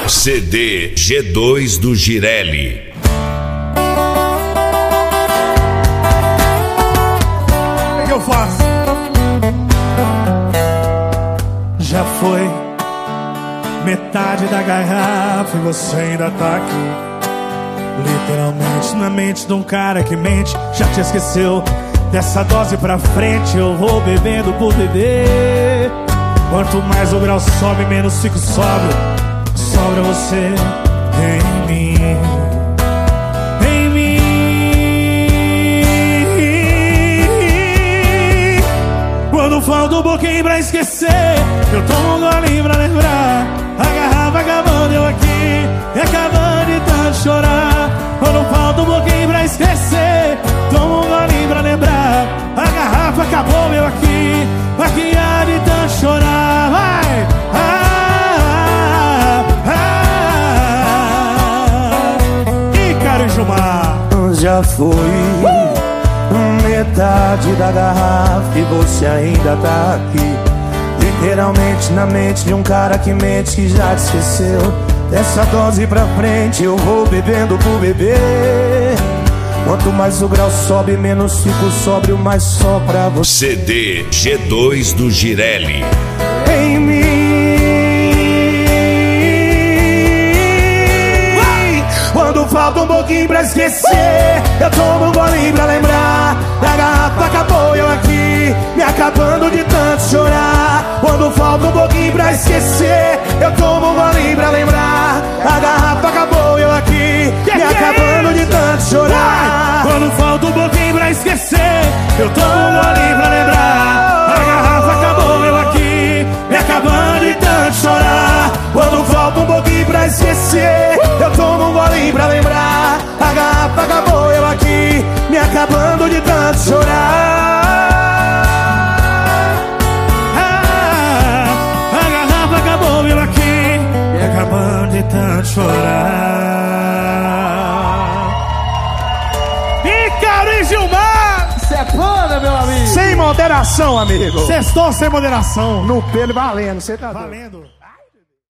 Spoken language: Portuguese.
CD G2 do Girelli. O que eu faço? Já foi metade da garrafa e você ainda tá aqui. Literalmente na mente de um cara que mente. Já te esqueceu? Dessa dose pra frente eu vou bebendo por beber. Quanto mais o grau sobe, menos fico sóbrio. Sobra você em mim, em mim. Quando falta um pouquinho pra esquecer, eu tomo um golinho pra lembrar. A garrafa acabando, eu aqui, e acabando de tanto chorar. Quando falta um pouquinho pra esquecer, tomo um golinho pra lembrar. A garrafa acabou, eu aqui, há de tanto chorar. Vai! Ícaro e Gilmar. Já foi metade da garrafa e você ainda tá aqui. Literalmente na mente de um cara que mente, que já te esqueceu. Dessa dose pra frente eu vou bebendo por beber. Quanto mais o grau sobe, menos fico sóbrio, mais só pra você. CD G2 do Girelli. Em mim. Quando falta um pouquinho pra esquecer, eu tomo um golinho pra lembrar. A garrafa acabou, eu aqui, me acabando de tanto chorar. Quando falta um pouquinho pra esquecer, eu tomo um golinho pra lembrar. A garrafa acabou, eu aqui, me acabando de tanto chorar. Quando falta um pouquinho pra esquecer, eu tomo um golinho pra lembrar. A garrafa acabou, eu aqui, me acabando de tanto chorar. Quando falta um pouquinho pra esquecer, eu tomo um golinho pra lembrar. A garrafa acabou, eu aqui, me acabando de tanto chorar. A garrafa acabou, eu aqui, me acabando de tanto chorar. Ícaro e Gilmar! Cê é foda, meu amigo. Sem moderação, amigo. Sextou sem moderação. No pelo valendo, cê tá valendo.